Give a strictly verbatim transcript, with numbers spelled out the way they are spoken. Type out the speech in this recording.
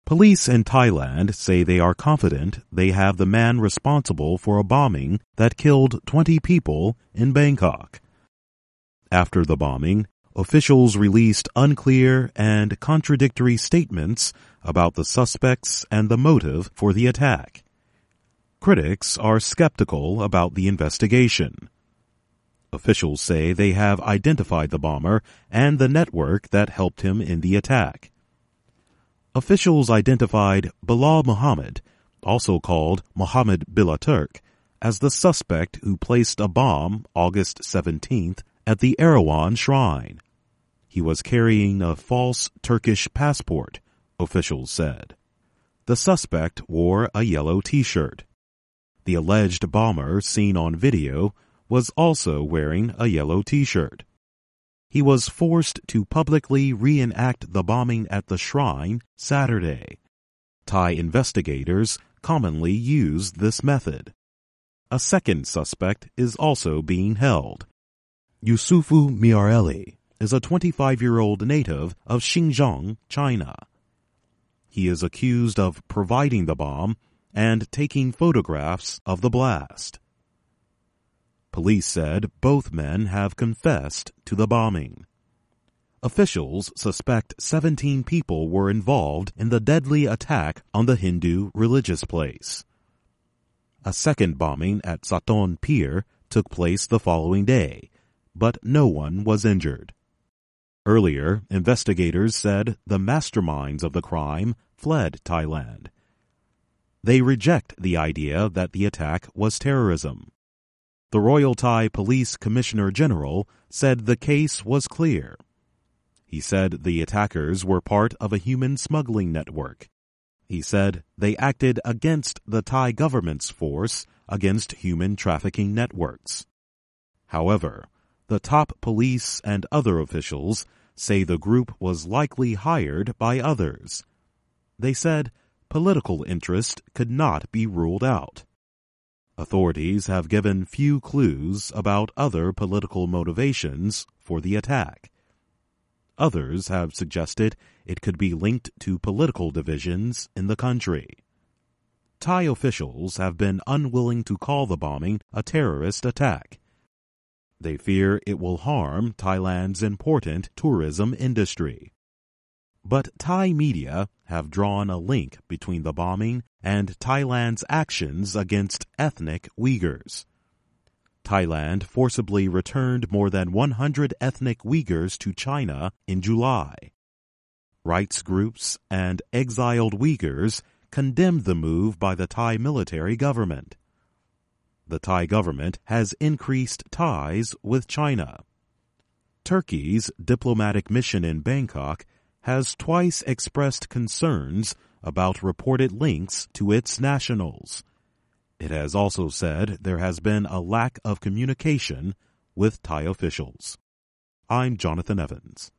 Police in Thailand say they are confident they have the man responsible for a bombing that killed twenty people in Bangkok. After the bombing, officials released unclear and contradictory statements about the suspects and the motive for the attack. Critics are skeptical about the investigation. Officials say they have identified the bomber and the network that helped him in the attack. Officials identified Bilal Muhammad, also called Mohammed Bilaturk, as the suspect who placed a bomb August seventeenth at the Erewhon Shrine. He was carrying a false Turkish passport, officials said. The suspect wore a yellow t-shirt. The alleged bomber seen on video was also wearing a yellow t-shirt. He was forced to publicly reenact the bombing at the shrine Saturday. Thai investigators commonly use this method. A second suspect is also being held. Yusufu Miareli is a twenty-five-year-old native of Xinjiang, China. He is accused of providing the bomb and taking photographs of the blast. Police said both men have confessed to the bombing. Officials suspect seventeen people were involved in the deadly attack on the Hindu religious place. A second bombing at Saton Pier took place the following day, but no one was injured. Earlier, investigators said the masterminds of the crime fled Thailand. They reject the idea that the attack was terrorism. The Royal Thai Police Commissioner General said the case was clear. He said the attackers were part of a human smuggling network. He said they acted against the Thai government's force against human trafficking networks. However, the top police and other officials say the group was likely hired by others. They said political interest could not be ruled out. Authorities have given few clues about other political motivations for the attack. Others have suggested it could be linked to political divisions in the country. Thai officials have been unwilling to call the bombing a terrorist attack. They fear it will harm Thailand's important tourism industry. But Thai media have drawn a link between the bombing and Thailand's actions against ethnic Uyghurs. Thailand forcibly returned more than one hundred ethnic Uyghurs to China in July. Rights groups and exiled Uyghurs condemned the move by the Thai military government. The Thai government has increased ties with China. Turkey's diplomatic mission in Bangkok has twice expressed concerns about reported links to its nationals. It has also said there has been a lack of communication with Thai officials. I'm Jonathan Evans.